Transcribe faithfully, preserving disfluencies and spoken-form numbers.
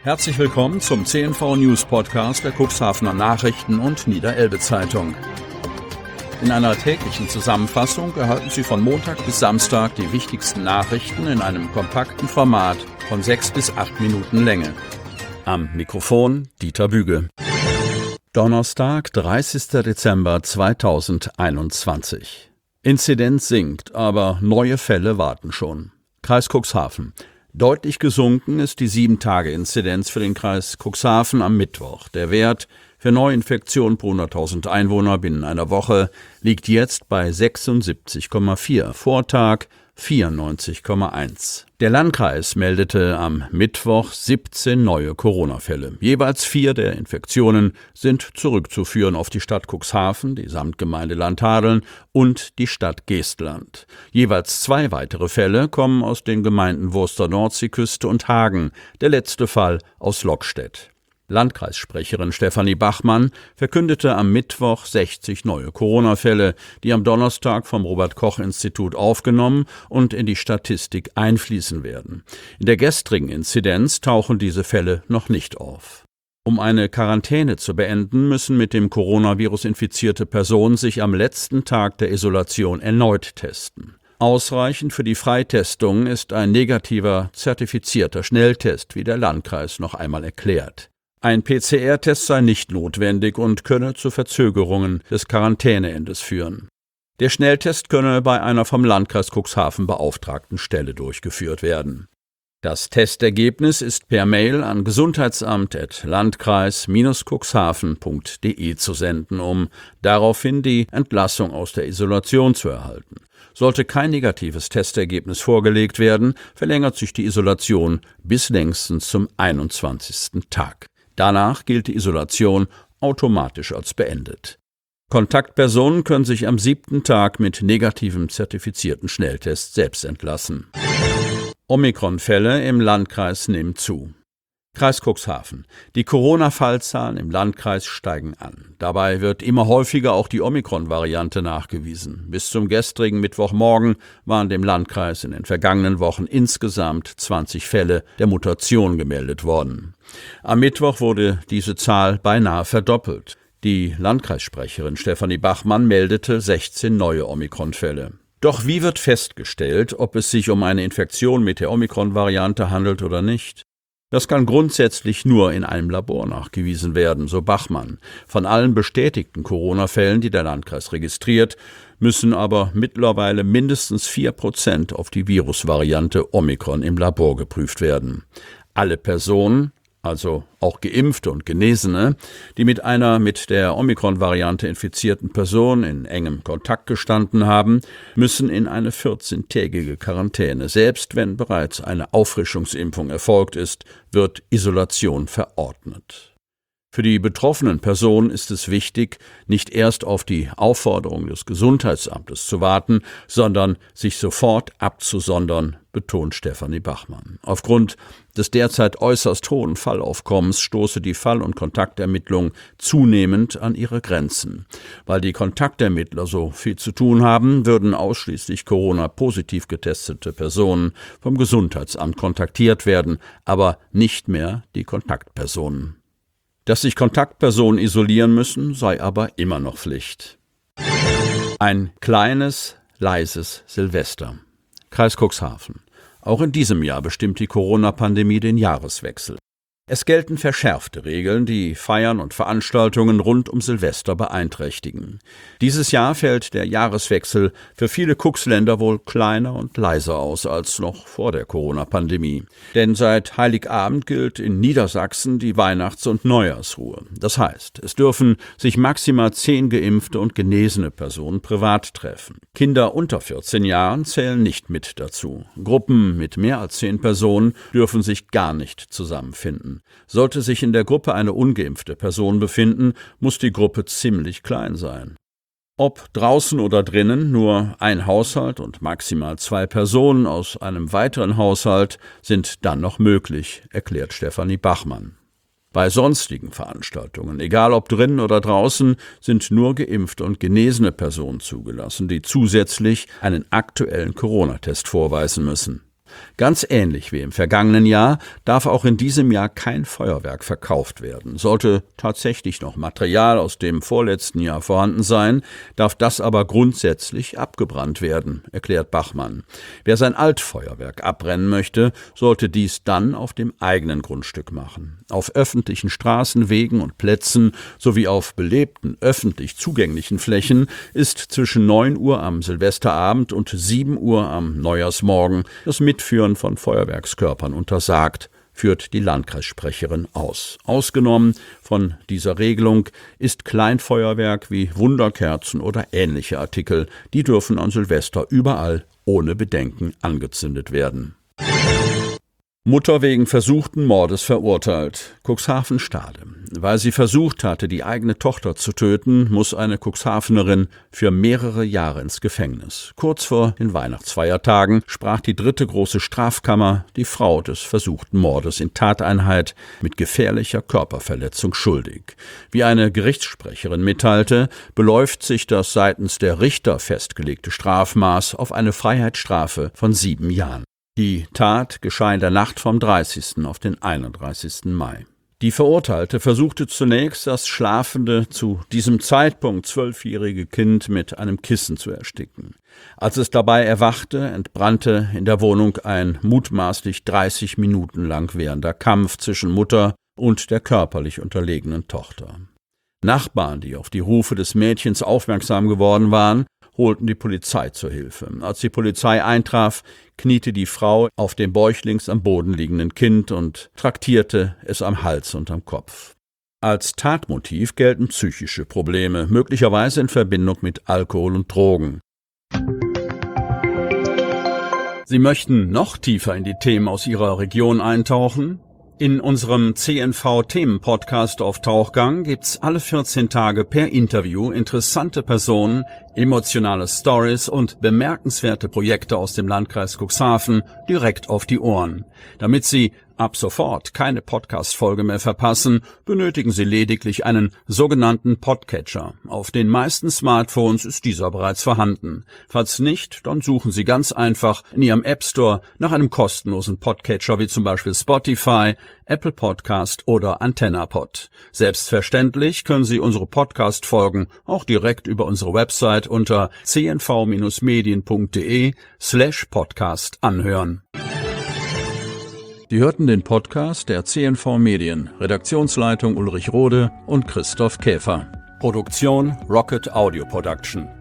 Herzlich willkommen zum C N V News Podcast der Cuxhavener Nachrichten und Niederelbe Zeitung. In einer täglichen Zusammenfassung erhalten Sie von Montag bis Samstag die wichtigsten Nachrichten in einem kompakten Format von sechs bis acht Minuten Länge. Am Mikrofon Dieter Büge. Donnerstag, dreißigster Dezember zweitausendeinundzwanzig. Inzidenz sinkt, aber neue Fälle warten schon. Kreis Cuxhaven. Deutlich gesunken ist die sieben Tage Inzidenz für den Kreis Cuxhaven am Mittwoch. Der Wert für Neuinfektionen pro hunderttausend Einwohner binnen einer Woche liegt jetzt bei sechsundsiebzig Komma vier, Vortag vierundneunzig Komma eins. Der Landkreis meldete am Mittwoch siebzehn neue Corona-Fälle. Jeweils vier der Infektionen sind zurückzuführen auf die Stadt Cuxhaven, die Samtgemeinde Landhadeln und die Stadt Geestland. Jeweils zwei weitere Fälle kommen aus den Gemeinden Wurster-Nordseeküste und Hagen, der letzte Fall aus Lockstedt. Landkreissprecherin Stefanie Bachmann verkündete am Mittwoch sechzig neue Corona-Fälle, die am Donnerstag vom Robert-Koch-Institut aufgenommen und in die Statistik einfließen werden. In der gestrigen Inzidenz tauchen diese Fälle noch nicht auf. Um eine Quarantäne zu beenden, müssen mit dem Coronavirus infizierte Personen sich am letzten Tag der Isolation erneut testen. Ausreichend für die Freitestung ist ein negativer, zertifizierter Schnelltest, wie der Landkreis noch einmal erklärt. Ein P C R-Test sei nicht notwendig und könne zu Verzögerungen des Quarantäneendes führen. Der Schnelltest könne bei einer vom Landkreis Cuxhaven beauftragten Stelle durchgeführt werden. Das Testergebnis ist per Mail an gesundheitsamt at landkreis Bindestrich cuxhaven Punkt de zu senden, um daraufhin die Entlassung aus der Isolation zu erhalten. Sollte kein negatives Testergebnis vorgelegt werden, verlängert sich die Isolation bis längstens zum einundzwanzigsten Tag. Danach gilt die Isolation automatisch als beendet. Kontaktpersonen können sich am siebten Tag mit negativem zertifizierten Schnelltest selbst entlassen. Omikron-Fälle im Landkreis nehmen zu. Kreis Cuxhaven. Die Corona-Fallzahlen im Landkreis steigen an. Dabei wird immer häufiger auch die Omikron-Variante nachgewiesen. Bis zum gestrigen Mittwochmorgen waren dem Landkreis in den vergangenen Wochen insgesamt zwanzig Fälle der Mutation gemeldet worden. Am Mittwoch wurde diese Zahl beinahe verdoppelt. Die Landkreissprecherin Stefanie Bachmann meldete sechzehn neue Omikron-Fälle. Doch wie wird festgestellt, ob es sich um eine Infektion mit der Omikron-Variante handelt oder nicht? Das kann grundsätzlich nur in einem Labor nachgewiesen werden, so Bachmann. Von allen bestätigten Corona-Fällen, die der Landkreis registriert, müssen aber mittlerweile mindestens vier Prozent auf die Virusvariante Omikron im Labor geprüft werden. Alle Personen, also auch Geimpfte und Genesene, die mit einer mit der Omikron-Variante infizierten Person in engem Kontakt gestanden haben, müssen in eine vierzehntägige Quarantäne. Selbst wenn bereits eine Auffrischungsimpfung erfolgt ist, wird Isolation verordnet. Für die betroffenen Personen ist es wichtig, nicht erst auf die Aufforderung des Gesundheitsamtes zu warten, sondern sich sofort abzusondern, betont Stefanie Bachmann. Aufgrund des derzeit äußerst hohen Fallaufkommens stoße die Fall- und Kontaktermittlung zunehmend an ihre Grenzen. Weil die Kontaktermittler so viel zu tun haben, würden ausschließlich Corona-positiv getestete Personen vom Gesundheitsamt kontaktiert werden, aber nicht mehr die Kontaktpersonen. Dass sich Kontaktpersonen isolieren müssen, sei aber immer noch Pflicht. Ein kleines, leises Silvester. Kreis Cuxhaven. Auch in diesem Jahr bestimmt die Corona-Pandemie den Jahreswechsel. Es gelten verschärfte Regeln, die Feiern und Veranstaltungen rund um Silvester beeinträchtigen. Dieses Jahr fällt der Jahreswechsel für viele Cuxländer wohl kleiner und leiser aus als noch vor der Corona-Pandemie. Denn seit Heiligabend gilt in Niedersachsen die Weihnachts- und Neujahrsruhe. Das heißt, es dürfen sich maximal zehn geimpfte und genesene Personen privat treffen. Kinder unter vierzehn Jahren zählen nicht mit dazu. Gruppen mit mehr als zehn Personen dürfen sich gar nicht zusammenfinden. Sollte sich in der Gruppe eine ungeimpfte Person befinden, muss die Gruppe ziemlich klein sein. Ob draußen oder drinnen, nur ein Haushalt und maximal zwei Personen aus einem weiteren Haushalt sind dann noch möglich, erklärt Stefanie Bachmann. Bei sonstigen Veranstaltungen, egal ob drinnen oder draußen, sind nur geimpfte und genesene Personen zugelassen, die zusätzlich einen aktuellen Corona-Test vorweisen müssen. Ganz ähnlich wie im vergangenen Jahr darf auch in diesem Jahr kein Feuerwerk verkauft werden. Sollte tatsächlich noch Material aus dem vorletzten Jahr vorhanden sein, darf das aber grundsätzlich abgebrannt werden, erklärt Bachmann. Wer sein Altfeuerwerk abbrennen möchte, sollte dies dann auf dem eigenen Grundstück machen. Auf öffentlichen Straßen, Wegen und Plätzen sowie auf belebten, öffentlich zugänglichen Flächen ist zwischen neun Uhr am Silvesterabend und sieben Uhr am Neujahrsmorgen das Mitführen von Feuerwerkskörpern untersagt, führt die Landkreissprecherin aus. Ausgenommen von dieser Regelung ist Kleinfeuerwerk wie Wunderkerzen oder ähnliche Artikel. Die dürfen an Silvester überall ohne Bedenken angezündet werden. Mutter wegen versuchten Mordes verurteilt. Cuxhaven-Stade. Weil sie versucht hatte, die eigene Tochter zu töten, muss eine Cuxhavenerin für mehrere Jahre ins Gefängnis. Kurz vor den Weihnachtsfeiertagen sprach die dritte große Strafkammer die Frau des versuchten Mordes in Tateinheit mit gefährlicher Körperverletzung schuldig. Wie eine Gerichtssprecherin mitteilte, beläuft sich das seitens der Richter festgelegte Strafmaß auf eine Freiheitsstrafe von sieben Jahren. Die Tat geschah in der Nacht vom dreißigsten auf den einunddreißigsten Mai. Die Verurteilte versuchte zunächst, das schlafende, zu diesem Zeitpunkt zwölfjährige Kind mit einem Kissen zu ersticken. Als es dabei erwachte, entbrannte in der Wohnung ein mutmaßlich dreißig Minuten lang währender Kampf zwischen Mutter und der körperlich unterlegenen Tochter. Nachbarn, die auf die Rufe des Mädchens aufmerksam geworden waren, holten die Polizei zur Hilfe. Als die Polizei eintraf, kniete die Frau auf dem bäuchlings am Boden liegenden Kind und traktierte es am Hals und am Kopf. Als Tatmotiv gelten psychische Probleme, möglicherweise in Verbindung mit Alkohol und Drogen. Sie möchten noch tiefer in die Themen aus Ihrer Region eintauchen? In unserem C N V-Themen-Podcast auf Tauchgang gibt's alle vierzehn Tage per Interview interessante Personen, emotionale Stories und bemerkenswerte Projekte aus dem Landkreis Cuxhaven direkt auf die Ohren. Damit Sie ab sofort keine Podcast-Folge mehr verpassen, benötigen Sie lediglich einen sogenannten Podcatcher. Auf den meisten Smartphones ist dieser bereits vorhanden. Falls nicht, dann suchen Sie ganz einfach in Ihrem App Store nach einem kostenlosen Podcatcher wie zum Beispiel Spotify, Apple Podcast oder AntennaPod. Selbstverständlich können Sie unsere Podcast-Folgen auch direkt über unsere Website unter c n v Bindestrich medien punkt d e slash podcast anhören. Sie hörten den Podcast der C N V Medien, Redaktionsleitung Ulrich Rode und Christoph Käfer. Produktion Rocket Audio Production.